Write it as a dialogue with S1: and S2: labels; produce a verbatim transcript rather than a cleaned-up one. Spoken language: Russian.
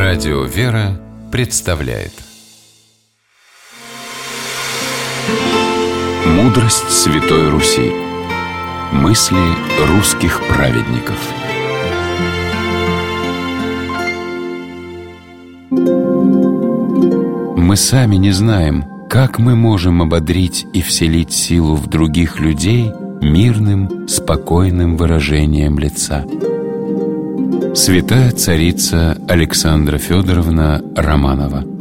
S1: Радио «Вера» представляет Мудрость Святой Руси. Мысли русских праведников. Мы сами не знаем, как мы можем ободрить и вселить силу в других людей мирным, спокойным выражением лица. Святая царица Александра Федоровна Романова.